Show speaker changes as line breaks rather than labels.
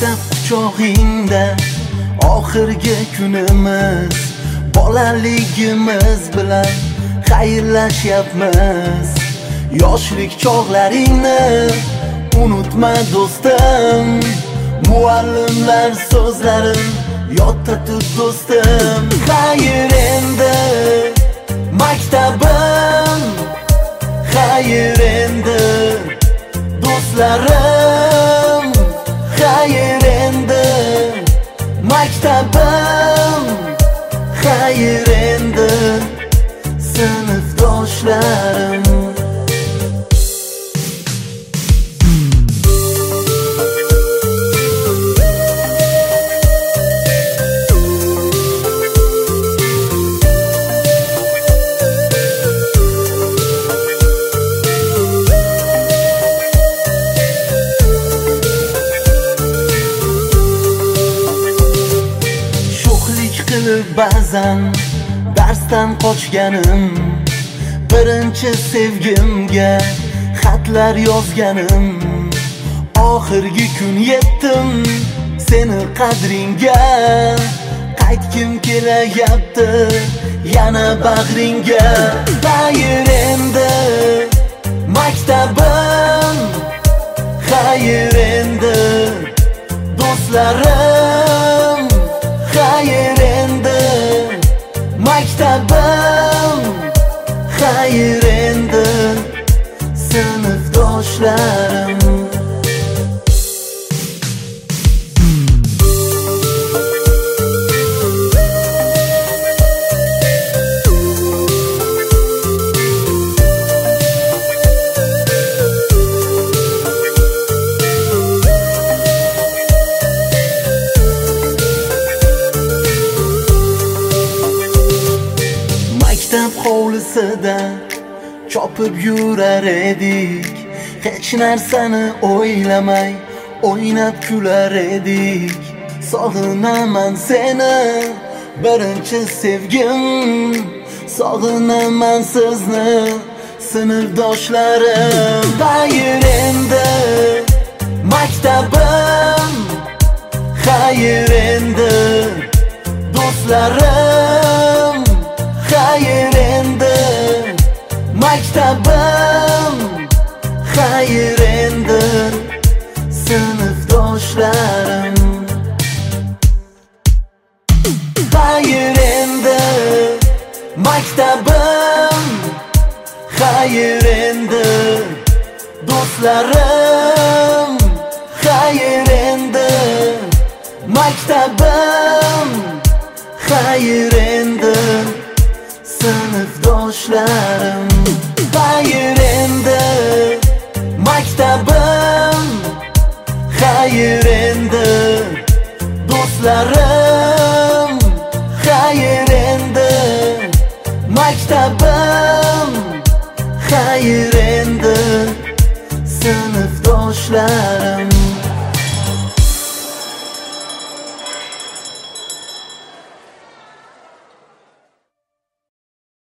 Maktab quchog'ingda oxirgi kunimiz, bolaligimiz bilan xayrlashyapmiz. Yoshlik chog'laringni unutma do'stim, muallimlar so'zlarin yodda tut do'stim. Xayr endi maktabim, xayr endi do'stlarim, xayr endi maktabim, xayr endi sinfdoshlarim. Ba'zan darsdan qochganim, birinchi sevgimga xatlar yozganim. Oxirgi kun yetdim seni qadringga, qaytgim kelayapti yana bag'ringga. Xayr endi maktabim, xayr endi do'stlarim, xayr endi maktabim, xayr endi sinfdoshlarim. Maktab hovlisida chopib yurar edik, hech narsani o'ylamay o'ynab kular edik. Sog'inaman seni birinchi sevgim, sog'inaman sizni sinfdoshlarim. Xayr endi maktabim, xayr endi do'stlarim, xayr endi maktabim, xayr endi sinfdoshlarim. Xayr endi maktabim, xayr endi do'stlarim, xayr endi maktabim, xayr endi sinfdoshlarim. Xayr endi maktabim, xayr endi do'stlarim, xayr endi maktabim, xayr endi sinfdoshlarim.